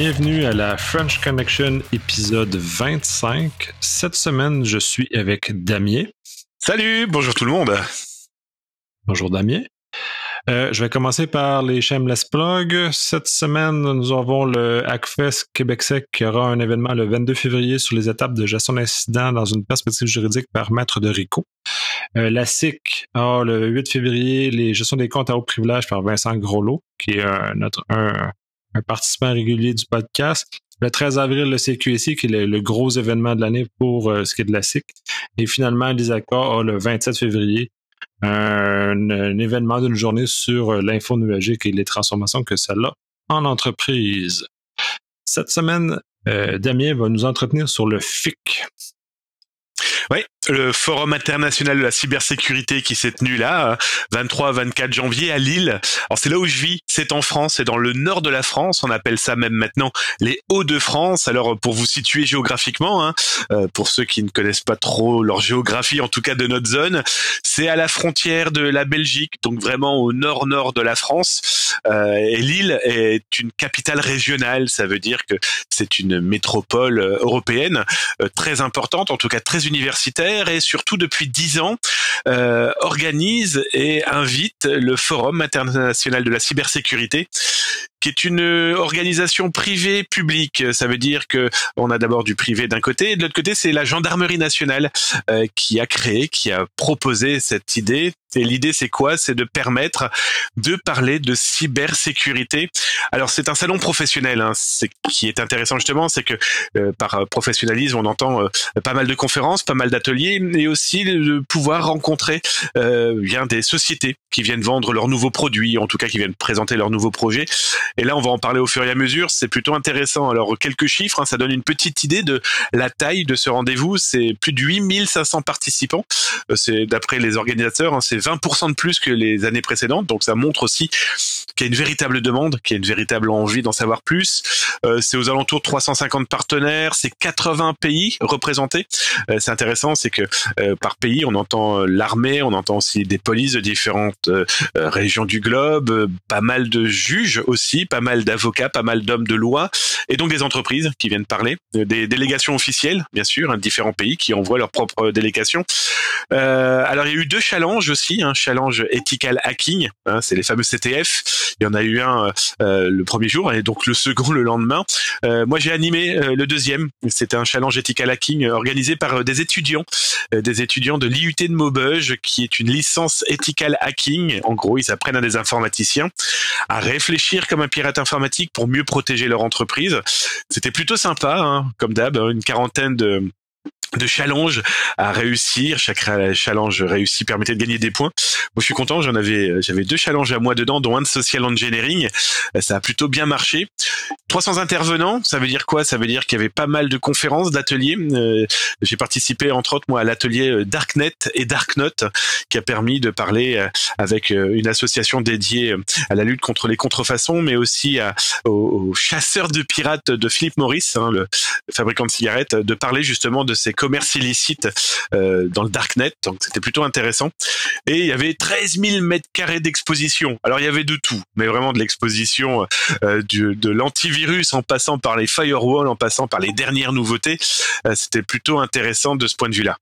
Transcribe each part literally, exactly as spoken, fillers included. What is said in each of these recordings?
bienvenue à la French Connection épisode vingt-cinq. Cette semaine, je suis avec Damien. Salut, bonjour tout le monde. Bonjour Damien. Euh, je vais commencer par les shameless plugs. Cette semaine, nous avons le Hackfest Québec-Sec qui aura un événement le vingt-deux février sur les étapes de gestion d'incidents dans une perspective juridique par Maître de Rico. Euh, la S I C a le huit février les gestions des comptes à haut privilège par Vincent Groslot, qui est un, notre, un, un participant régulier du podcast. Le treize avril, le C Q S I, qui est le, le gros événement de l'année pour euh, ce qui est de la S I C. Et finalement, l'ISACA a le vingt-sept février, un, un événement d'une journée sur l'info nuagique et les transformations que ça a en entreprise. Cette semaine, euh, Damien va nous entretenir sur le F I C. Oui, le Forum international de la cybersécurité qui s'est tenu là, vingt-trois à vingt-quatre janvier à Lille. Alors c'est là où je vis, c'est en France, c'est dans le nord de la France, on appelle ça même maintenant les Hauts-de-France. Alors pour vous situer géographiquement, hein, euh, pour ceux qui ne connaissent pas trop leur géographie, en tout cas de notre zone, c'est à la frontière de la Belgique, donc vraiment au nord-nord de la France. Euh, et Lille est une capitale régionale, ça veut dire que c'est une métropole européenne euh, très importante, en tout cas très universitaire, et surtout depuis dix ans euh, organise et invite le Forum international de la cybersécurité, qui est une organisation privée publique. Ça veut dire que on a d'abord du privé d'un côté, et de l'autre côté c'est la gendarmerie nationale euh, qui a créé, qui a proposé cette idée. Et l'idée c'est quoi? C'est de permettre de parler de cybersécurité. Alors c'est un salon professionnel, hein. Ce qui est intéressant justement, c'est que euh, par professionnalisme on entend euh, pas mal de conférences, pas mal d'ateliers, et aussi de pouvoir rencontrer euh, bien des sociétés qui viennent vendre leurs nouveaux produits, en tout cas qui viennent présenter leurs nouveaux projets. Et là, on va en parler au fur et à mesure. C'est plutôt intéressant. Alors, quelques chiffres, hein, ça donne une petite idée de la taille de ce rendez-vous. C'est plus de huit mille cinq cents participants. Euh, c'est d'après les organisateurs, hein, c'est vingt pour cent de plus que les années précédentes. Donc, ça montre aussi qu'il y a une véritable demande, qu'il y a une véritable envie d'en savoir plus. Euh, c'est aux alentours de trois cent cinquante partenaires. C'est quatre-vingts pays représentés. Euh, c'est intéressant, c'est que euh, par pays, on entend euh, l'armée, on entend aussi des polices de différentes euh, régions du globe, euh, pas mal de juges aussi, pas mal d'avocats, pas mal d'hommes de loi, et donc des entreprises qui viennent parler, des délégations officielles, bien sûr, hein, différents pays qui envoient leurs propres délégations. Euh, alors il y a eu deux challenges aussi, un challenge ethical hacking, hein, c'est les fameux C T F. Il y en a eu un euh, le premier jour et donc le second le lendemain. Euh, moi j'ai animé euh, le deuxième. C'était un challenge ethical hacking organisé par euh, des étudiants, euh, des étudiants de l'I U T de Maubeuge, qui est une licence ethical hacking. En gros, ils apprennent à des informaticiens à réfléchir comme un pirate informatique pour mieux protéger leur entreprise. C'était plutôt sympa, hein, comme d'hab, une quarantaine de de challenges à réussir. Chaque challenge réussi permettait de gagner des points. Moi, je suis content. J'en avais, j'avais deux challenges à moi dedans, dont un de social engineering. Ça a plutôt bien marché. trois cents intervenants. Ça veut dire quoi? Ça veut dire qu'il y avait pas mal de conférences, d'ateliers. Euh, j'ai participé, entre autres, moi, à l'atelier Darknet et Darknote, qui a permis de parler avec une association dédiée à la lutte contre les contrefaçons, mais aussi à, aux, aux chasseurs de pirates de Philip Morris, hein, le fabricant de cigarettes, de parler justement de ces commerce illicite euh, dans le Darknet, donc c'était plutôt intéressant. Et il y avait treize mille mètres carrés d'exposition. Alors il y avait de tout, mais vraiment de l'exposition, euh, du, de l'antivirus en passant par les firewalls, en passant par les dernières nouveautés. Euh, c'était plutôt intéressant de ce point de vue-là.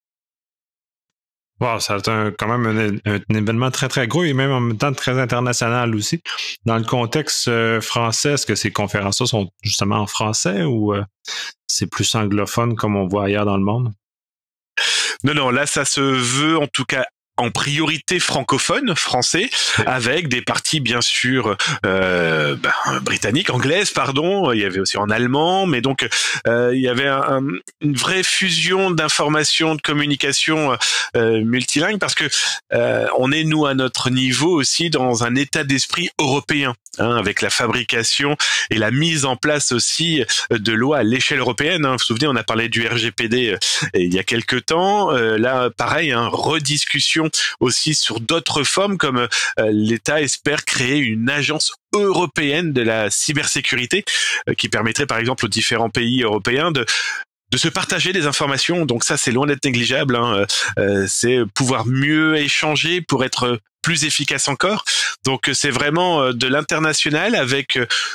Wow, ça a été un, quand même un, un, un événement très, très gros et même en même temps très international aussi. Dans le contexte euh, français, est-ce que ces conférences-là sont justement en français ou euh, c'est plus anglophone comme on voit ailleurs dans le monde? Non, non, là, ça se veut en tout cas en priorité francophone, français, avec des parties bien sûr euh, bah, britanniques, anglaises, pardon. Il y avait aussi en allemand, mais donc euh, il y avait un, un, une vraie fusion d'informations, de communication euh, multilingue, parce que euh, on est nous à notre niveau aussi dans un état d'esprit européen, hein, avec la fabrication et la mise en place aussi de lois à l'échelle européenne. Hein. Vous vous souvenez, on a parlé du R G P D euh, il y a quelques temps. Euh, là, pareil, hein, rediscussion aussi sur d'autres formes, comme euh, l'État espère créer une agence européenne de la cybersécurité euh, qui permettrait par exemple aux différents pays européens de de se partager des informations. Donc ça, c'est loin d'être négligeable, hein. Euh, c'est pouvoir mieux échanger pour être plus efficace encore. Donc c'est vraiment de l'international avec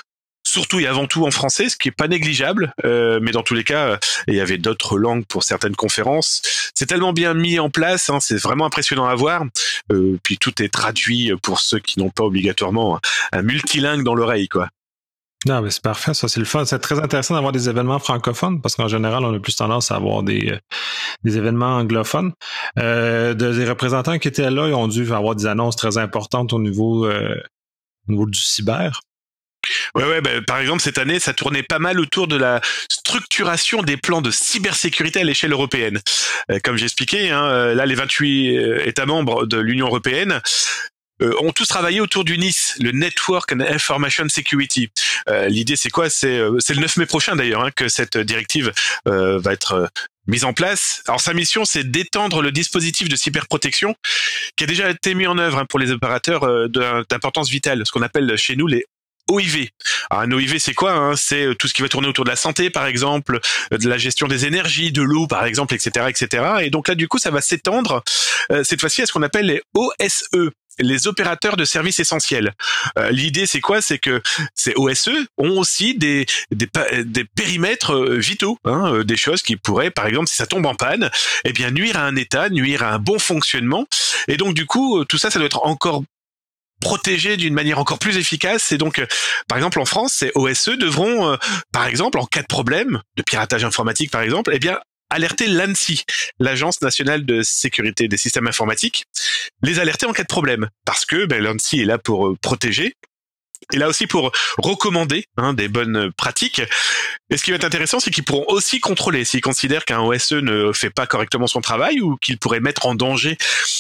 surtout et avant tout en français, ce qui est pas négligeable, euh, mais dans tous les cas, il y avait d'autres langues pour certaines conférences. C'est tellement bien mis en place, hein, c'est vraiment impressionnant à voir. Euh, puis tout est traduit pour ceux qui n'ont pas obligatoirement un, un multilingue dans l'oreille, quoi. Non, mais c'est parfait, ça, c'est le fun. C'est très intéressant d'avoir des événements francophones parce qu'en général, on a plus tendance à avoir des, euh, des événements anglophones. Euh, de, des représentants qui étaient là, ils ont dû avoir des annonces très importantes au niveau, euh, au niveau du cyber. Ouais, ouais, bah, par exemple, cette année, ça tournait pas mal autour de la structuration des plans de cybersécurité à l'échelle européenne. Euh, comme j'ai expliqué, hein, là, les vingt-huit États membres de l'Union européenne Euh, ont tous travaillé autour du N I S, le Network and Information Security. Euh, l'idée, c'est quoi? C'est, euh, c'est le neuf mai prochain d'ailleurs hein, que cette directive euh, va être euh, mise en place. Alors sa mission, c'est d'étendre le dispositif de cyberprotection qui a déjà été mis en œuvre hein, pour les opérateurs euh, d'importance vitale, ce qu'on appelle chez nous les O I V. Alors un O I V, c'est quoi hein? C'est tout ce qui va tourner autour de la santé, par exemple, de la gestion des énergies, de l'eau, par exemple, et cetera, et cetera. Et donc là, du coup, ça va s'étendre euh, cette fois-ci à ce qu'on appelle les O S E. Les opérateurs de services essentiels. Euh, l'idée, c'est quoi? C'est que ces O S E ont aussi des des, des périmètres vitaux, hein, des choses qui pourraient, par exemple, si ça tombe en panne, eh bien nuire à un État, nuire à un bon fonctionnement. Et donc, du coup, tout ça, ça doit être encore protégé d'une manière encore plus efficace. Et donc, euh, par exemple, en France, ces O S E devront, euh, par exemple, en cas de problème de piratage informatique, par exemple, eh bien alerter l'ANSSI, l'Agence nationale de sécurité des systèmes informatiques, les alerter en cas de problème, parce que ben, l'ANSSI est là pour euh, protéger, et là aussi pour recommander hein, des bonnes pratiques. Et ce qui va être intéressant, c'est qu'ils pourront aussi contrôler s'ils considèrent qu'un O S E ne fait pas correctement son travail ou qu'il pourrait mettre en danger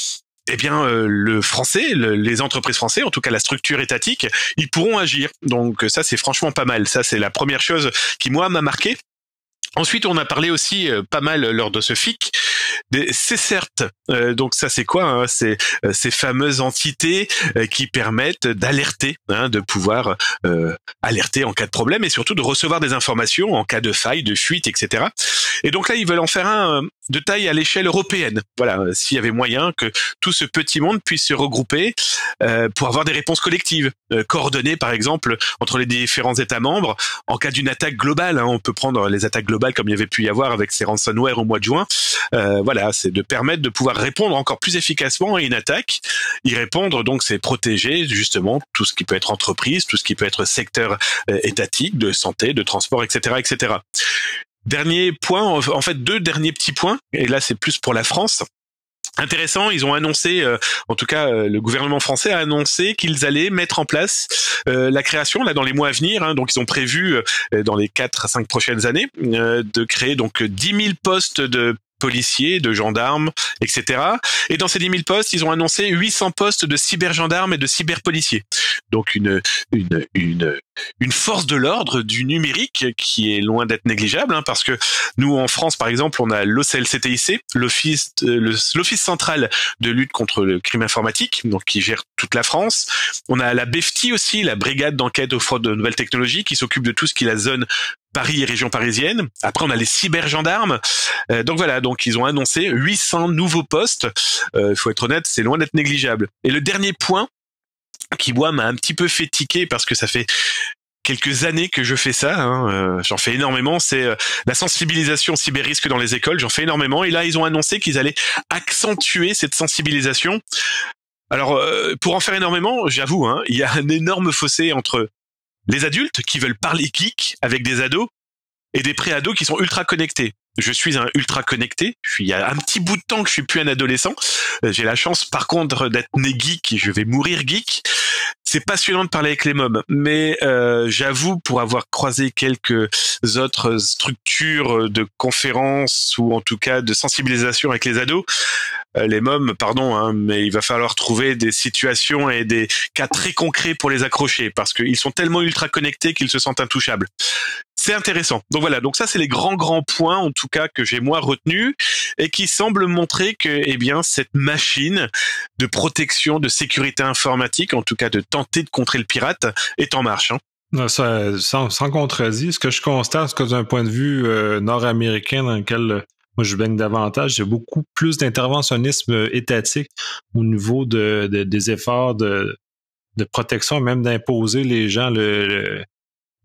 eh bien, euh, le français, le, les entreprises françaises, en tout cas la structure étatique, ils pourront agir. Donc ça, c'est franchement pas mal. Ça, c'est la première chose qui, moi, m'a marqué. Ensuite, on a parlé aussi euh, pas mal lors de ce F I C des C C E R T. Euh, donc ça, c'est quoi hein? C'est euh, ces fameuses entités euh, qui permettent d'alerter, hein, de pouvoir euh, alerter en cas de problème et surtout de recevoir des informations en cas de faille, de fuite, et cetera. Et donc là, ils veulent en faire un euh, de taille à l'échelle européenne. Voilà, euh, s'il y avait moyen que tout ce petit monde puisse se regrouper euh, pour avoir des réponses collectives, euh, coordonnées par exemple entre les différents États membres en cas d'une attaque globale. Hein, on peut prendre les attaques globales comme il y avait pu y avoir avec ces ransomware au mois de juin. Euh, voilà, c'est de permettre de pouvoir répondre encore plus efficacement à une attaque. Y répondre, donc, c'est protéger justement tout ce qui peut être entreprise, tout ce qui peut être secteur euh, étatique, de santé, de transport, et cetera, et cetera. Dernier point, en fait, deux derniers petits points, et là, c'est plus pour la France. Intéressant, ils ont annoncé, euh, en tout cas euh, le gouvernement français a annoncé qu'ils allaient mettre en place euh, la création là dans les mois à venir. Hein, donc ils ont prévu euh, dans les quatre à cinq prochaines années euh, de créer donc dix mille postes de policiers, de gendarmes, et cetera. Et dans ces dix mille postes, ils ont annoncé huit cents postes de cybergendarmes et de cyberpoliciers. Donc une une une une force de l'ordre du numérique qui est loin d'être négligeable, hein, parce que nous en France, par exemple, on a l'O C L C T I C, l'Office le, l'Office central de lutte contre le crime informatique, donc qui gère toute la France. On a la B F T I aussi, la brigade d'enquête aux fraudes de nouvelles technologies, qui s'occupe de tout ce qui est la zone Paris et région parisienne. Après, on a les cybergendarmes. Euh, donc voilà, donc ils ont annoncé huit cents nouveaux postes. Il euh, faut être honnête, c'est loin d'être négligeable. Et le dernier point qui, moi, m'a un petit peu fait tiquer parce que ça fait quelques années que je fais ça, hein, euh, j'en fais énormément, c'est euh, la sensibilisation cyber-risque dans les écoles, j'en fais énormément. Et là, ils ont annoncé qu'ils allaient accentuer cette sensibilisation. Alors, euh, pour en faire énormément, j'avoue, hein, il y a un énorme fossé entre les adultes qui veulent parler geek avec des ados et des pré-ados qui sont ultra connectés. Je suis un ultra connecté. Je suis, il y a un petit bout de temps que je suis plus un adolescent. J'ai la chance, par contre, d'être né geek et je vais mourir geek. C'est passionnant de parler avec les mômes, mais euh, j'avoue, pour avoir croisé quelques autres structures de conférences ou en tout cas de sensibilisation avec les ados, euh, les mômes, pardon, hein, mais il va falloir trouver des situations et des cas très concrets pour les accrocher parce qu'ils sont tellement ultra connectés qu'ils se sentent intouchables. C'est intéressant. Donc voilà, donc ça c'est les grands grands points en tout cas que j'ai moi retenus et qui semblent montrer que eh bien cette machine de protection, de sécurité informatique, en tout cas de tenter de contrer le pirate, est en marche. Hein. Ça, sans, sans contredit, ce que je constate, c'est que d'un point de vue euh, nord-américain dans lequel euh, moi je baigne davantage, j'ai beaucoup plus d'interventionnisme étatique au niveau de, de des efforts de, de protection, même d'imposer les gens le, le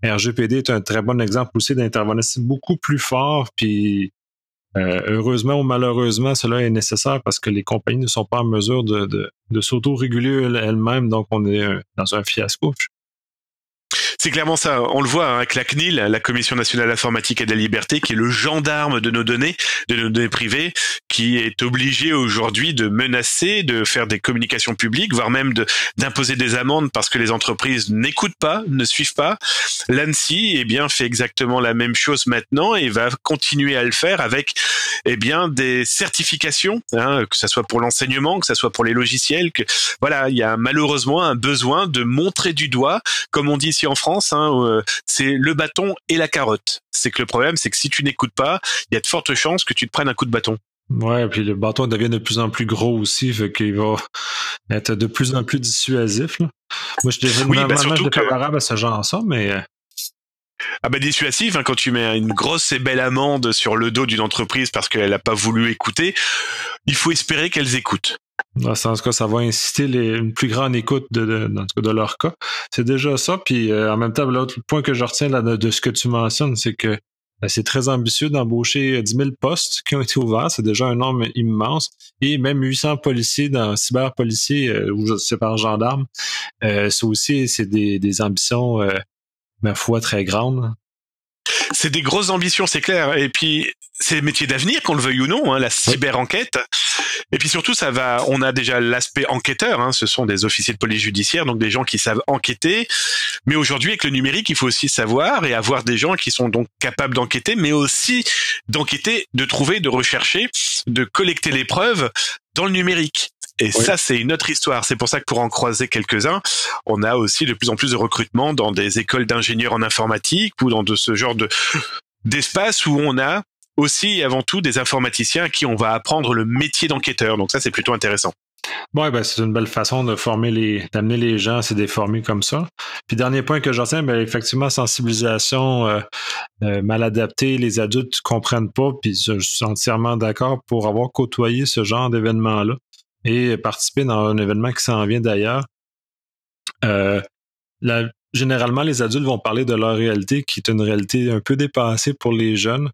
R G P D est un très bon exemple aussi d'intervenir beaucoup plus fort, puis euh, heureusement ou malheureusement, cela est nécessaire parce que les compagnies ne sont pas en mesure de, de, de s'auto-réguler elles-mêmes, donc on est dans un fiasco. C'est clairement ça. On le voit hein, avec la C N I L, la Commission nationale informatique et de la liberté, qui est le gendarme de nos données, de nos données privées, qui est obligé aujourd'hui de menacer, de faire des communications publiques, voire même de, d'imposer des amendes parce que les entreprises n'écoutent pas, ne suivent pas. L'ANSSI, eh bien, fait exactement la même chose maintenant et va continuer à le faire avec, eh bien, des certifications, hein, que ça soit pour l'enseignement, que ça soit pour les logiciels. Que voilà, il y a malheureusement un besoin de montrer du doigt, comme on dit ici en France. Hein, euh, c'est le bâton et la carotte. C'est que le problème, c'est que si tu n'écoutes pas, il y a de fortes chances que tu te prennes un coup de bâton. Ouais, puis le bâton devient de plus en plus gros aussi, fait qu'il va être de plus en plus dissuasif. Là. Moi, je suis oui, bah normalement que... favorable à ce genre ça, mais ah bah dissuasif, hein, quand tu mets une grosse et belle amende sur le dos d'une entreprise parce qu'elle n'a pas voulu écouter, il faut espérer qu'elles écoutent. Dans ce sens que ça va inciter les, une plus grande écoute de, de, dans tout cas de leur cas. C'est déjà ça. Puis euh, en même temps, l'autre point que je retiens là, de, de ce que tu mentionnes, c'est que ben, c'est très ambitieux d'embaucher dix mille postes qui ont été ouverts. C'est déjà un nombre immense. Et même huit cents policiers dans cyber-policiers, euh, ou c'est par gendarme. Euh, c'est aussi c'est des, des ambitions, euh, ma foi, très grandes. C'est des grosses ambitions, c'est clair. Et puis, c'est le métier d'avenir, qu'on le veuille ou non, hein, la cyber-enquête. Et puis surtout, ça va. On a déjà l'aspect enquêteur. Hein, ce sont des officiers de police judiciaire, donc des gens qui savent enquêter. Mais aujourd'hui, avec le numérique, il faut aussi savoir et avoir des gens qui sont donc capables d'enquêter, mais aussi d'enquêter, de trouver, de rechercher, de collecter les preuves dans le numérique. Et oui. Ça, c'est une autre histoire. C'est pour ça que pour en croiser quelques-uns, on a aussi de plus en plus de recrutement dans des écoles d'ingénieurs en informatique ou dans de ce genre de d'espace où on a aussi et avant tout des informaticiens à qui on va apprendre le métier d'enquêteur. Donc ça, c'est plutôt intéressant. Ouais, ben c'est une belle façon de former les, d'amener les gens à se déformer comme ça. Puis dernier point que j'en tiens, ben effectivement, sensibilisation euh, euh, mal adaptée, les adultes comprennent pas, puis je suis entièrement d'accord pour avoir côtoyé ce genre d'événement-là et participer dans un événement qui s'en vient d'ailleurs. Euh, la, généralement, les adultes vont parler de leur réalité, qui est une réalité un peu dépassée pour les jeunes.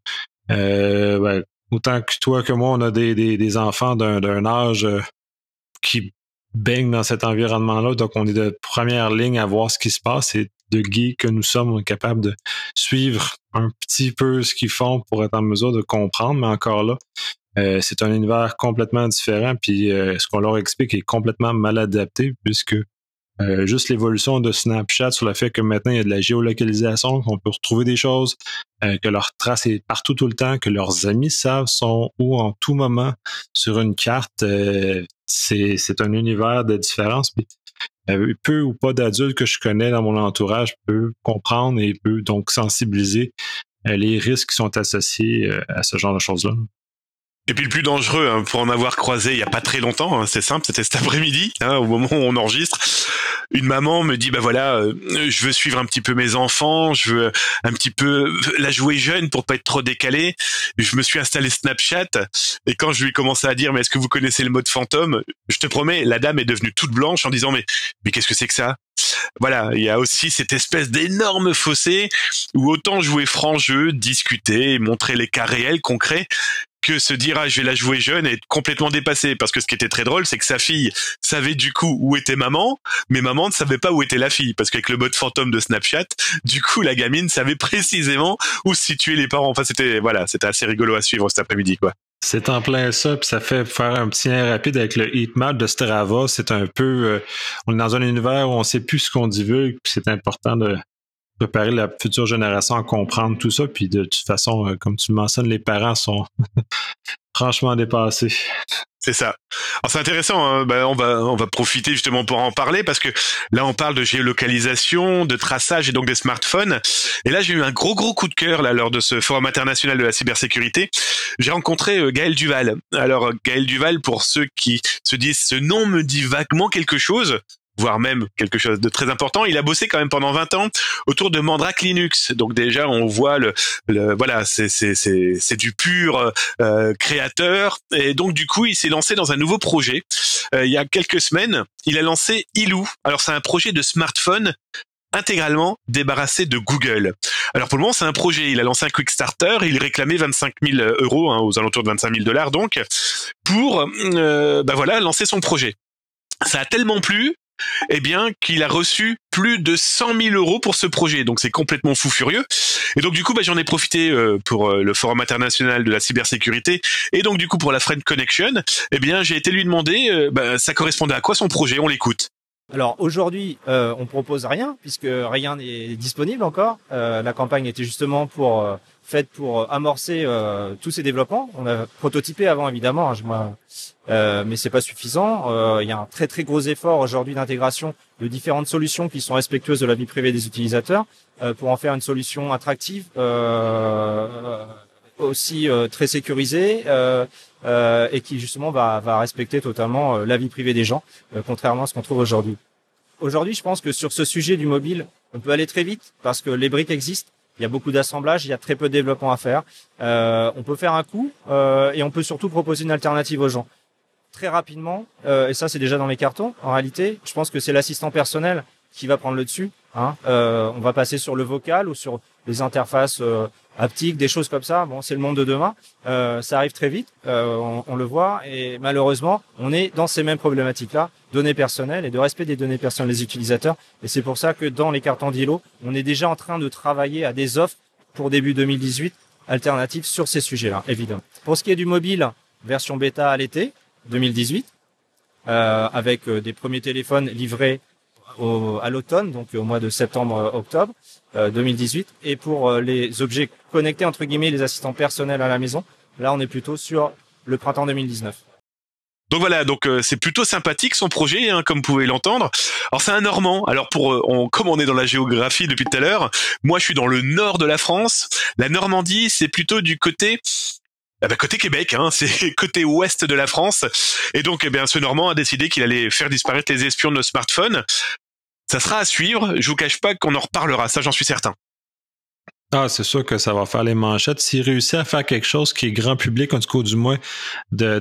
Euh, ben, autant que toi que moi, on a des, des, des enfants d'un, d'un âge euh, qui baignent dans cet environnement-là, donc on est de première ligne à voir ce qui se passe, et de geeks que nous sommes, on est capable de suivre un petit peu ce qu'ils font pour être en mesure de comprendre, mais encore là, Euh, c'est un univers complètement différent, puis euh, ce qu'on leur explique est complètement mal adapté, puisque euh, juste l'évolution de Snapchat sur le fait que maintenant il y a de la géolocalisation, qu'on peut retrouver des choses, euh, que leur trace est partout tout le temps, que leurs amis savent sont où en tout moment sur une carte, euh, c'est, c'est un univers de différence. Puis, euh, peu ou pas d'adultes que je connais dans mon entourage peuvent comprendre et peuvent donc sensibiliser euh, les risques qui sont associés euh, à ce genre de choses-là. Et puis le plus dangereux, hein, pour en avoir croisé il y a pas très longtemps, hein, c'est simple, c'était cet après-midi, hein, au moment où on enregistre, une maman me dit bah voilà, euh, je veux suivre un petit peu mes enfants, je veux un petit peu la jouer jeune pour pas être trop décalé. Je me suis installé Snapchat et quand je lui ai commencé à dire mais est-ce que vous connaissez le mode fantôme, je te promets, la dame est devenue toute blanche en disant mais mais qu'est-ce que c'est que ça? Voilà, il y a aussi cette espèce d'énorme fossé où autant jouer franc jeu, discuter, montrer les cas réels, concrets, que se dire ah je vais la jouer jeune et être complètement dépassé, parce que ce qui était très drôle c'est que sa fille savait du coup où était maman, mais maman ne savait pas où était la fille, parce qu'avec le mode fantôme de Snapchat, du coup la gamine savait précisément où se situaient les parents. Enfin c'était voilà, c'était assez rigolo à suivre cet après-midi quoi. C'est en plein ça, puis ça fait faire un petit lien rapide avec le heatmap de Strava. C'est un peu, euh, on est dans un univers où on sait plus ce qu'on divulgue, puis c'est important de préparer la future génération à comprendre tout ça. Puis de toute façon, euh, comme tu le mentionnes, les parents sont franchement dépassés. C'est ça. Alors c'est intéressant, hein. Ben, on va on va profiter justement pour en parler, parce que là on parle de géolocalisation, de traçage et donc des smartphones. Et là j'ai eu un gros gros coup de cœur là lors de ce forum international de la cybersécurité. J'ai rencontré euh, Gaël Duval. Alors Gaël Duval, pour ceux qui se disent ce nom me dit vaguement quelque chose, voire même quelque chose de très important. Il a bossé quand même pendant vingt ans autour de Mandrake Linux. Donc déjà, on voit le, le voilà, c'est c'est c'est c'est du pur euh, créateur. Et donc du coup, il s'est lancé dans un nouveau projet. Euh, il y a quelques semaines, il a lancé Ilou. Alors c'est un projet de smartphone intégralement débarrassé de Google. Alors pour le moment, c'est un projet. Il a lancé un Quickstarter et il réclamait vingt-cinq mille euros, hein, aux alentours de vingt-cinq mille dollars donc, pour euh, bah voilà, lancer son projet. Ça a tellement plu, eh bien, qu'il a reçu plus de cent mille euros pour ce projet. Donc c'est complètement fou furieux. Et donc du coup, bah, j'en ai profité euh, pour euh, le Forum international de la cybersécurité et donc du coup pour la Friend Connection. Eh bien, j'ai été lui demander, euh, bah, ça correspondait à quoi son projet. On l'écoute. Alors aujourd'hui, euh, on propose rien puisque rien n'est disponible encore. Euh, la campagne était justement pour euh, faite pour amorcer euh, tous ces développements. On a prototypé avant évidemment, hein, je, moi, euh, mais c'est pas suffisant. Euh, il y a un très très gros effort aujourd'hui d'intégration de différentes solutions qui sont respectueuses de la vie privée des utilisateurs euh, pour en faire une solution attractive, euh, aussi euh, très sécurisée. Euh, Euh, et qui justement va, va respecter totalement euh, la vie privée des gens, euh, contrairement à ce qu'on trouve aujourd'hui. Aujourd'hui, je pense que sur ce sujet du mobile, on peut aller très vite parce que les briques existent. Il y a beaucoup d'assemblage, il y a très peu de développement à faire. Euh, on peut faire un coup euh, et on peut surtout proposer une alternative aux gens. Très rapidement, euh, et ça c'est déjà dans les cartons, en réalité, je pense que c'est l'assistant personnel qui va prendre le dessus. Hein. Euh, on va passer sur le vocal ou sur les interfaces euh, haptiques, des choses comme ça. Bon, c'est le monde de demain. Euh, ça arrive très vite, euh, on, on le voit, et malheureusement, on est dans ces mêmes problématiques-là, données personnelles et de respect des données personnelles des utilisateurs. Et c'est pour ça que dans les cartons d'I L O, on est déjà en train de travailler à des offres pour début deux mille dix-huit alternatives sur ces sujets-là, évidemment. Pour ce qui est du mobile, version bêta à l'été deux mille dix-huit, euh, avec euh, des premiers téléphones livrés au, à l'automne, donc au mois de septembre-octobre euh, deux mille dix-huit. Et pour euh, les objets connectés, entre guillemets, les assistants personnels à la maison, là on est plutôt sur le printemps deux mille dix-neuf. Donc voilà, donc euh, c'est plutôt sympathique son projet, hein, comme vous pouvez l'entendre. Alors c'est un Normand. Alors pour euh, on, comme on est dans la géographie depuis tout à l'heure, moi je suis dans le nord de la France. La Normandie, c'est plutôt du côté Ah bah côté Québec, hein, c'est côté ouest de la France. Et donc, eh bien, ce Normand a décidé qu'il allait faire disparaître les espions de nos smartphones. Ça sera à suivre. Je vous cache pas qu'on en reparlera. Ça, j'en suis certain. Ah, c'est sûr que ça va faire les manchettes. S'il réussit à faire quelque chose qui est grand public, en tout cas du moins de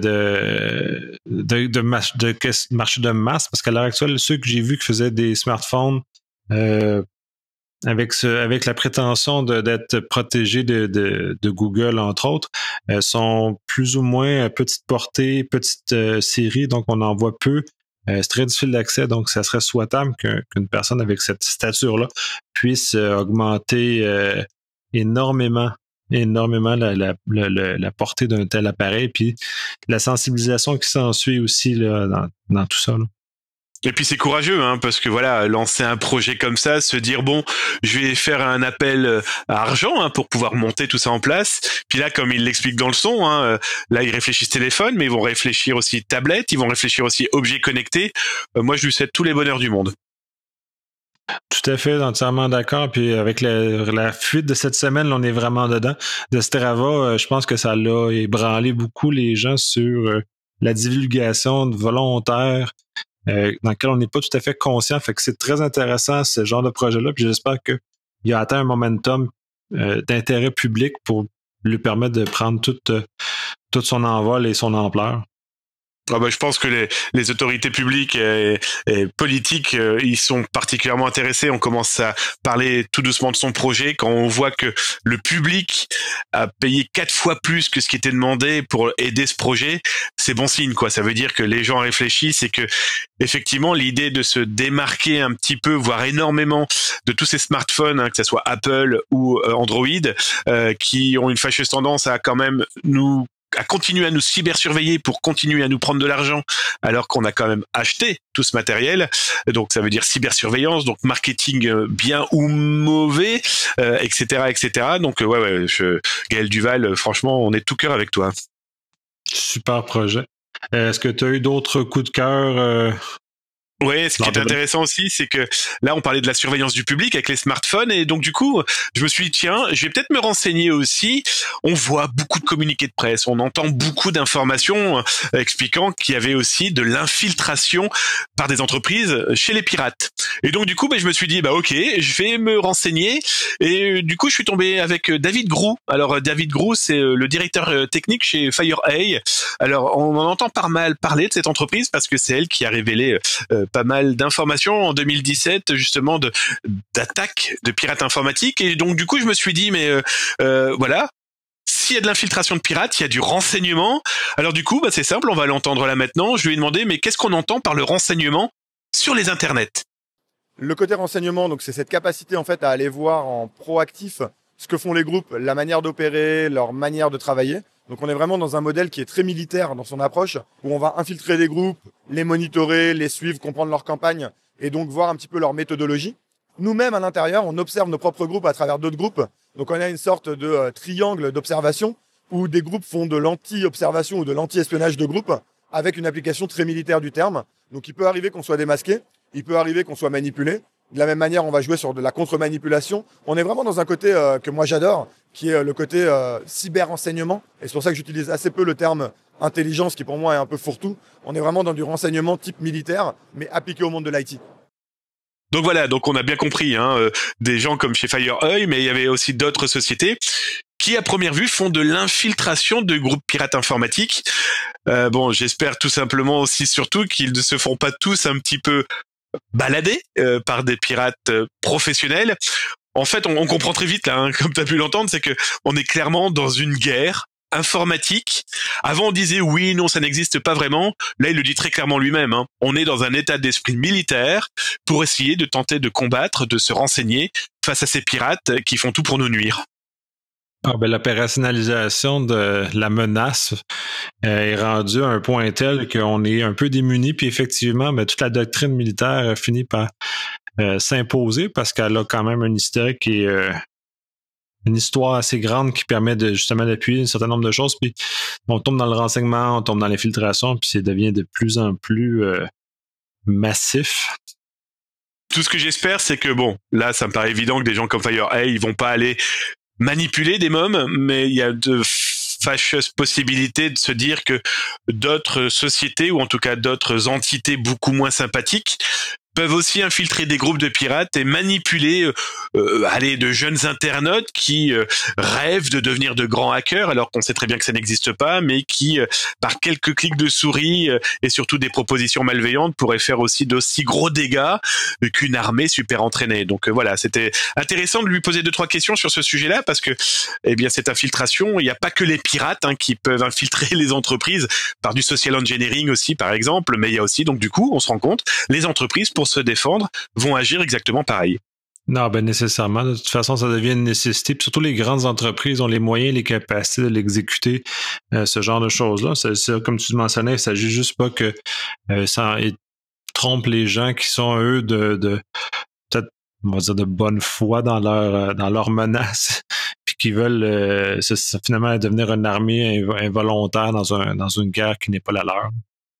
de de, de, marché, de marché de masse, parce qu'à l'heure actuelle, ceux que j'ai vus qui faisaient des smartphones euh, avec ce, avec la prétention de, d'être protégés de, de, de Google, entre autres, euh, sont plus ou moins à petite portée, petite euh, série, donc on en voit peu. Euh, c'est très difficile d'accès, donc ça serait souhaitable qu'un, qu'une personne avec cette stature-là puisse euh, augmenter euh, énormément, énormément la, la, la, la portée d'un tel appareil, puis la sensibilisation qui s'ensuit aussi là, dans, dans tout ça, là. Et puis c'est courageux, hein, parce que voilà, lancer un projet comme ça, se dire bon, je vais faire un appel à argent hein, pour pouvoir monter tout ça en place. Puis là, comme il l'explique dans le son, hein, là ils réfléchissent téléphone, mais ils vont réfléchir aussi tablette, ils vont réfléchir aussi objets connectés. Euh, moi, je lui souhaite tous les bonheurs du monde. Tout à fait, entièrement d'accord. Puis avec la, la fuite de cette semaine, là, on est vraiment dedans. De Strava, je pense que ça l'a ébranlé beaucoup les gens sur la divulgation volontaire euh, dans lequel on n'est pas tout à fait conscient. Fait que c'est très intéressant ce genre de projet-là. Puis j'espère qu'il a atteint un momentum euh, d'intérêt public pour lui permettre de prendre tout, euh, tout son envol et son ampleur. Ah bah, je pense que les, les autorités publiques et, et politiques, euh, ils sont particulièrement intéressés. On commence à parler tout doucement de son projet. Quand on voit que le public a payé quatre fois plus que ce qui était demandé pour aider ce projet, c'est bon signe, quoi. Ça veut dire que les gens réfléchissent et que, effectivement, l'idée de se démarquer un petit peu, voire énormément, de tous ces smartphones, hein, que ce soit Apple ou euh, Android, euh, qui ont une fâcheuse tendance à quand même nous à continuer à nous cybersurveiller pour continuer à nous prendre de l'argent alors qu'on a quand même acheté tout ce matériel. Donc ça veut dire cybersurveillance, donc marketing bien ou mauvais, euh, et cetera, et cetera. Donc ouais, ouais, je, Gaël Duval, franchement, on est tout cœur avec toi. Super projet. Est-ce que tu as eu d'autres coups de cœur euh... Ouais, ce qui est intéressant aussi, c'est que là, on parlait de la surveillance du public avec les smartphones, et donc du coup, je me suis dit, tiens, je vais peut-être me renseigner aussi. On voit beaucoup de communiqués de presse, on entend beaucoup d'informations euh, expliquant qu'il y avait aussi de l'infiltration par des entreprises chez les pirates. Et donc du coup, ben, je me suis dit, bah ok, je vais me renseigner. Et euh, du coup, je suis tombé avec David Grou. Alors euh, David Grou, c'est euh, le directeur euh, technique chez FireEye. Alors on en entend pas mal parler de cette entreprise parce que c'est elle qui a révélé euh, pas mal d'informations en deux mille dix-sept, justement de d'attaques de pirates informatiques. Et donc du coup, je me suis dit, mais euh, euh, voilà. S'il y a de l'infiltration de pirates, il y a du renseignement. Alors du coup, bah, c'est simple, on va l'entendre là maintenant. Je lui ai demandé, mais qu'est-ce qu'on entend par le renseignement sur les internets? Le côté renseignement, donc c'est cette capacité en fait à aller voir en proactif ce que font les groupes, la manière d'opérer, leur manière de travailler. Donc on est vraiment dans un modèle qui est très militaire dans son approche, où on va infiltrer les groupes, les monitorer, les suivre, comprendre leur campagne et donc voir un petit peu leur méthodologie. Nous-mêmes, à l'intérieur, on observe nos propres groupes à travers d'autres groupes. Donc, on a une sorte de euh, triangle d'observation où des groupes font de l'anti-observation ou de l'anti-espionnage de groupe avec une application très militaire du terme. Donc, il peut arriver qu'on soit démasqué, il peut arriver qu'on soit manipulé. De la même manière, on va jouer sur de la contre-manipulation. On est vraiment dans un côté euh, que moi j'adore, qui est le côté euh, cyber-renseignement. Et c'est pour ça que j'utilise assez peu le terme intelligence, qui pour moi est un peu fourre-tout. On est vraiment dans du renseignement type militaire, mais appliqué au monde de l'I T. Donc voilà, donc on a bien compris, hein, euh, des gens comme chez FireEye, mais il y avait aussi d'autres sociétés qui, à première vue, font de l'infiltration de groupes pirates informatiques. Euh, bon, j'espère tout simplement aussi, surtout, qu'ils ne se font pas tous un petit peu balader euh, par des pirates euh, professionnels. En fait, on, on comprend très vite, là, hein, comme tu as pu l'entendre, c'est que on est clairement dans une guerre informatique. Avant, on disait oui, non, ça n'existe pas vraiment. Là, il le dit très clairement lui-même. Hein. On est dans un état d'esprit militaire pour essayer de tenter de combattre, de se renseigner face à ces pirates qui font tout pour nous nuire. Ah ben, l'opérationnalisation de la menace euh, est rendue à un point tel qu'on est un peu démuni, puis effectivement, ben, toute la doctrine militaire finit par euh, s'imposer parce qu'elle a quand même un historique et euh, une histoire assez grande qui permet de justement d'appuyer un certain nombre de choses. Puis on tombe dans le renseignement, on tombe dans l'infiltration, puis ça devient de plus en plus euh, massif. Tout ce que j'espère, c'est que bon, là, ça me paraît évident que des gens comme FireEye, ils vont pas aller manipuler des mômes, mais il y a de fâcheuses possibilités de se dire que d'autres sociétés, ou en tout cas d'autres entités beaucoup moins sympathiques, peuvent aussi infiltrer des groupes de pirates et manipuler euh, allez, de jeunes internautes qui euh, rêvent de devenir de grands hackers, alors qu'on sait très bien que ça n'existe pas, mais qui, euh, par quelques clics de souris euh, et surtout des propositions malveillantes, pourraient faire aussi d'aussi gros dégâts euh, qu'une armée super entraînée. Donc euh, voilà, c'était intéressant de lui poser deux, trois questions sur ce sujet-là, parce que eh bien cette infiltration, il n'y a pas que les pirates hein, qui peuvent infiltrer les entreprises par du social engineering aussi, par exemple, mais il y a aussi, donc du coup, on se rend compte, les entreprises, pour se défendre, vont agir exactement pareil. Non, ben nécessairement. De toute façon, ça devient une nécessité. Puis surtout, les grandes entreprises ont les moyens, les capacités de l'exécuter, euh, ce genre de choses-là. C'est, c'est, comme tu mentionnais, il s'agit juste pas que euh, ça ils trompent les gens qui sont, eux, de, de peut-être, on va dire, de bonne foi dans leur dans leurs menaces, puis qui veulent euh, c'est, c'est finalement devenir une armée involontaire dans un dans une guerre qui n'est pas la leur.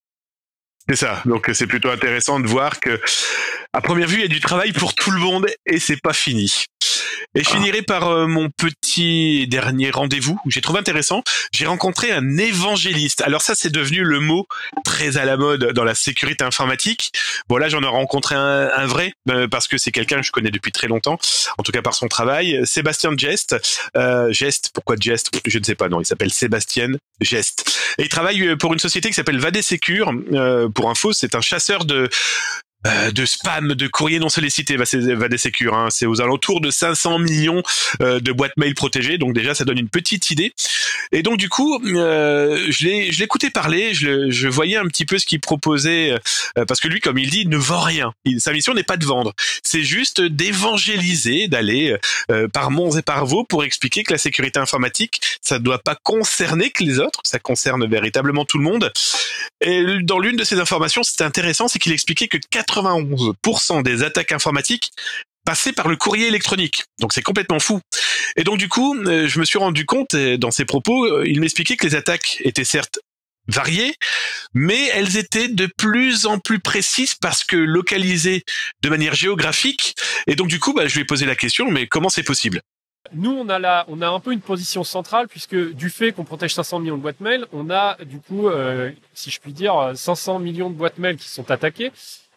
C'est ça. Donc c'est plutôt intéressant de voir que, à première vue, il y a du travail pour tout le monde et c'est pas fini. Et je finirai par euh, mon petit dernier rendez-vous que j'ai trouvé intéressant. J'ai rencontré un évangéliste. Alors ça, c'est devenu le mot très à la mode dans la sécurité informatique. Bon là, j'en ai rencontré un, un vrai euh, parce que c'est quelqu'un que je connais depuis très longtemps, en tout cas par son travail. Sébastien Gest. Euh, Gest, pourquoi Gest? Je ne sais pas, non, il s'appelle Sébastien Gest. Et il travaille pour une société qui s'appelle Vadesecure. Euh, pour info, c'est un chasseur de... Euh, de spam, de courrier non sollicité, Vadesecure, hein. C'est aux alentours de cinq cents millions euh, de boîtes mail protégées, donc déjà ça donne une petite idée. Et donc du coup, euh, je l'ai, je l'écoutais parler, je, je voyais un petit peu ce qu'il proposait, euh, parce que lui, comme il dit, il ne vend rien. Il, sa mission n'est pas de vendre, c'est juste d'évangéliser, d'aller euh, par monts et par vaux pour expliquer que la sécurité informatique, ça ne doit pas concerner que les autres, ça concerne véritablement tout le monde. Et dans l'une de ces informations, c'était intéressant, c'est qu'il expliquait que quatre-vingt-onze pour cent des attaques informatiques passaient par le courrier électronique. Donc c'est complètement fou. Et donc du coup, je me suis rendu compte, dans ses propos, il m'expliquait que les attaques étaient certes variées, mais elles étaient de plus en plus précises parce que localisées de manière géographique. Et donc du coup, bah, je lui ai posé la question, mais comment c'est possible ? Nous, on a, la, on a un peu une position centrale puisque du fait qu'on protège cinq cents millions de boîtes mail, on a du coup, euh, si je puis dire, cinq cents millions de boîtes mail qui sont attaquées.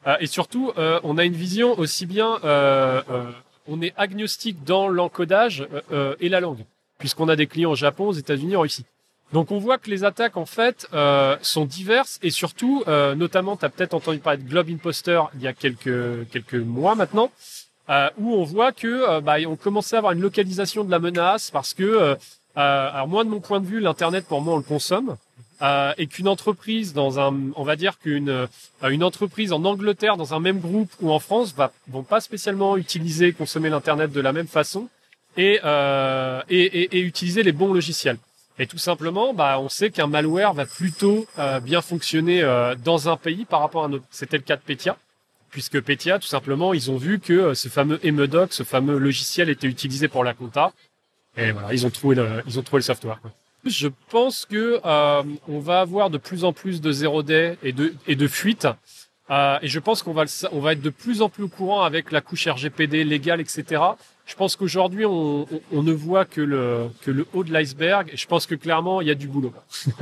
Euh, et surtout, euh, on a une vision aussi bien, euh, euh, on est agnostique dans l'encodage euh, et la langue, puisqu'on a des clients au Japon, aux États-Unis, en Russie. Donc on voit que les attaques en fait euh, sont diverses et surtout, euh, notamment, tu as peut-être entendu parler de Globe Imposter il y a quelques quelques mois maintenant, euh, où on voit que euh, bah, on commençait à avoir une localisation de la menace parce que, euh, euh, alors moi de mon point de vue, l'internet pour moi on le consomme. Euh, et qu'une entreprise dans un, on va dire qu'une euh, une entreprise en Angleterre dans un même groupe ou en France va vont pas spécialement utiliser consommer l'internet de la même façon et euh, et, et, et utiliser les bons logiciels. Et tout simplement, bah on sait qu'un malware va plutôt euh, bien fonctionner euh, dans un pays par rapport à un autre. C'était le cas de Petya, puisque Petya, tout simplement, ils ont vu que euh, ce fameux Emedoc, ce fameux logiciel, était utilisé pour la compta. Et voilà, ils ont trouvé le, ils ont trouvé le software, quoi. Je pense que euh, on va avoir de plus en plus de zero day et de et de fuites. Euh, et je pense qu'on va le, on va être de plus en plus au courant avec la couche R G P D légale, et cetera. Je pense qu'aujourd'hui on, on, on ne voit que le que le haut de l'iceberg. Et je pense que clairement il y a du boulot.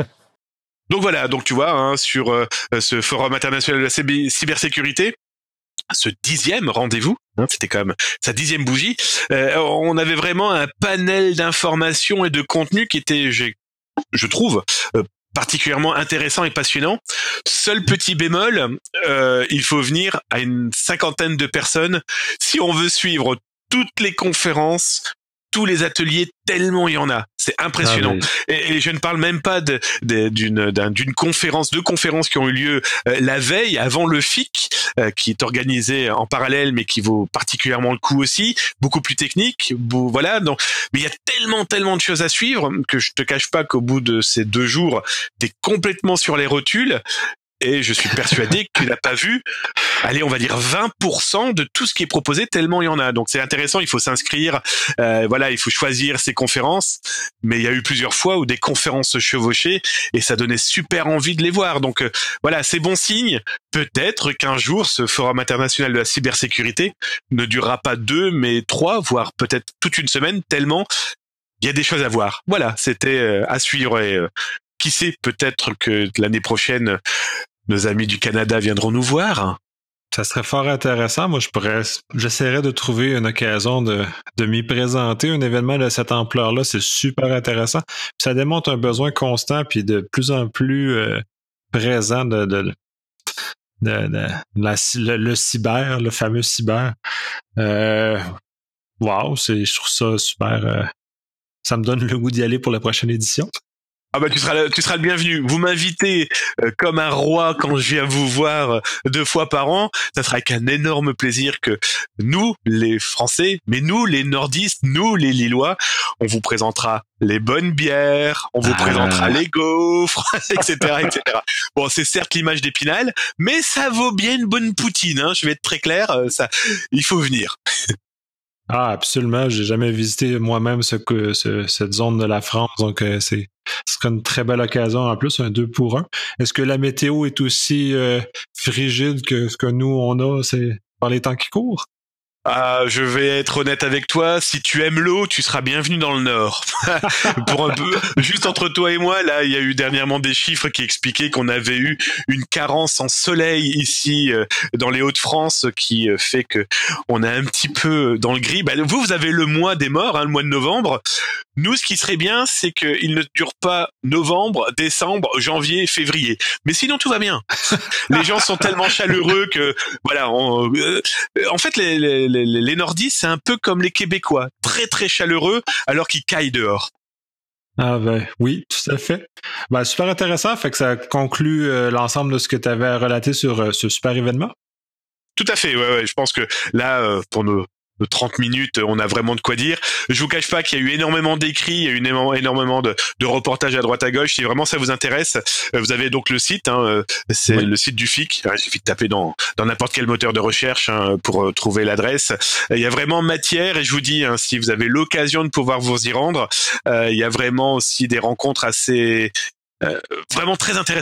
Donc voilà, donc tu vois, hein, sur euh, ce forum international de la cybersécurité, ce dixième rendez-vous, hein, c'était quand même sa dixième bougie, euh, on avait vraiment un panel d'informations et de contenu qui était, je, je trouve, euh, particulièrement intéressant et passionnant. Seul petit bémol, euh, il faut venir à une cinquantaine de personnes si on veut suivre toutes les conférences, tous les ateliers, tellement il y en a. C'est impressionnant. Ah, oui. et, et je ne parle même pas de, de, d'une, d'un, d'une conférence, deux conférences qui ont eu lieu euh, la veille, avant le F I C, euh, qui est organisé en parallèle, mais qui vaut particulièrement le coup aussi, beaucoup plus technique. Beau, voilà. Donc, mais il y a tellement, tellement de choses à suivre que je te cache pas qu'au bout de ces deux jours, t'es complètement sur les rotules. Et je suis persuadé que tu n'as pas vu, allez, on va dire vingt pour cent de tout ce qui est proposé, tellement il y en a. Donc c'est intéressant, il faut s'inscrire, euh, voilà, il faut choisir ses conférences. Mais il y a eu plusieurs fois où des conférences se chevauchaient et ça donnait super envie de les voir. Donc euh, voilà, c'est bon signe. Peut-être qu'un jour, ce forum international de la cybersécurité ne durera pas deux, mais trois, voire peut-être toute une semaine, tellement il y a des choses à voir. Voilà, c'était euh, à suivre et euh, qui sait, peut-être que l'année prochaine, nos amis du Canada viendront nous voir. Ça serait fort intéressant. Moi, je pourrais, j'essaierais de trouver une occasion de, de m'y présenter. Un événement de cette ampleur-là, c'est super intéressant. Puis ça démontre un besoin constant puis de plus en plus euh, présent de, de, de, de, de la, le, le cyber, le fameux cyber. Euh, wow, c'est, je trouve ça super. Euh, ça me donne le goût d'y aller pour la prochaine édition. Ah bah tu seras tu seras le bienvenu. Vous m'invitez euh, comme un roi quand je viens vous voir euh, deux fois par an. Ça sera avec un énorme plaisir que nous, les Français, mais nous, les Nordistes, nous, les Lillois, on vous présentera les bonnes bières, on vous ah. présentera les gaufres, et cetera, et cetera. Bon, c'est certes l'image d'Épinal, mais ça vaut bien une bonne poutine. Hein, je vais être très clair. Ça, il faut venir. Ah, absolument. J'ai jamais visité moi-même ce, ce, cette zone de la France, donc euh, c'est ce serait une très belle occasion. En plus, un deux pour un. Est-ce que la météo est aussi euh, frigide que ce que nous, on a c'est par les temps qui courent? Ah, je vais être honnête avec toi, si tu aimes l'eau, tu seras bienvenu dans le Nord. Pour un peu, juste entre toi et moi, là, il y a eu dernièrement des chiffres qui expliquaient qu'on avait eu une carence en soleil ici euh, dans les Hauts-de-France qui euh, fait que on est un petit peu dans le gris. Bah, vous, vous avez le mois des morts, hein, le mois de novembre. Nous, ce qui serait bien, c'est qu'il ne dure pas novembre, décembre, janvier, février. Mais sinon, tout va bien. Les gens sont tellement chaleureux que, voilà, on, euh, en fait, les, les, les, les nordistes, c'est un peu comme les Québécois. Très, très chaleureux, alors qu'ils caillent dehors. Ah ben oui, tout à fait. Ben, super intéressant, fait que ça conclut euh, l'ensemble de ce que tu avais à relater sur euh, ce super événement. Tout à fait, ouais, ouais. Je pense que là, euh, pour nos de trente minutes, on a vraiment de quoi dire. Je vous cache pas qu'il y a eu énormément d'écrits, il y a eu énormément de, de reportages à droite à gauche. Si vraiment ça vous intéresse, vous avez donc le site, hein, c'est oui. le site du F I C. Il suffit de taper dans dans n'importe quel moteur de recherche hein, pour trouver l'adresse. Il y a vraiment matière et je vous dis, hein, si vous avez l'occasion de pouvoir vous y rendre, euh, il y a vraiment aussi des rencontres assez euh, vraiment très intéressantes.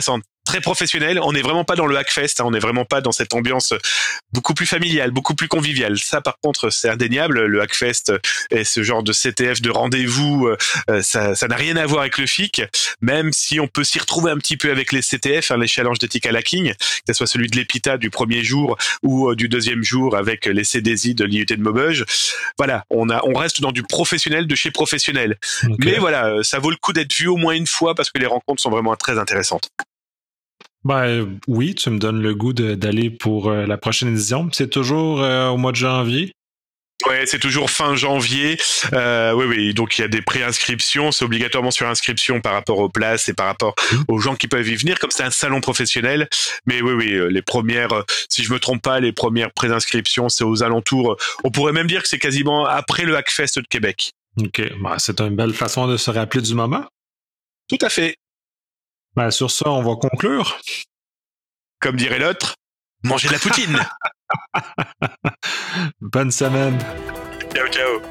très professionnel. On n'est vraiment pas dans le Hackfest, hein, on n'est vraiment pas dans cette ambiance beaucoup plus familiale, beaucoup plus conviviale. Ça, par contre, c'est indéniable. Le Hackfest et ce genre de C T F de rendez-vous, euh, ça, ça n'a rien à voir avec le F I C, même si on peut s'y retrouver un petit peu avec les C T F, hein, les challenges d'ethical hacking, que ce soit celui de l'EPITA du premier jour ou euh, du deuxième jour avec les C D Z de l'I U T de Maubeuge. Voilà, on a, on reste dans du professionnel de chez professionnel. Okay. Mais voilà, ça vaut le coup d'être vu au moins une fois parce que les rencontres sont vraiment très intéressantes. Ben oui, tu me donnes le goût de, d'aller pour euh, la prochaine édition. C'est toujours euh, au mois de janvier. Ouais, c'est toujours fin janvier. Euh, oui, oui. Donc il y a des préinscriptions. C'est obligatoirement sur inscription par rapport aux places et par rapport aux gens qui peuvent y venir, comme c'est un salon professionnel. Mais oui, oui, les premières, si je me trompe pas, les premières préinscriptions, c'est aux alentours. On pourrait même dire que c'est quasiment après le Hackfest de Québec. Ok, ben, c'est une belle façon de se rappeler du moment. Tout à fait. Ben, sur ça, on va conclure. Comme dirait l'autre, mangez de la poutine. Bonne semaine. Ciao, ciao.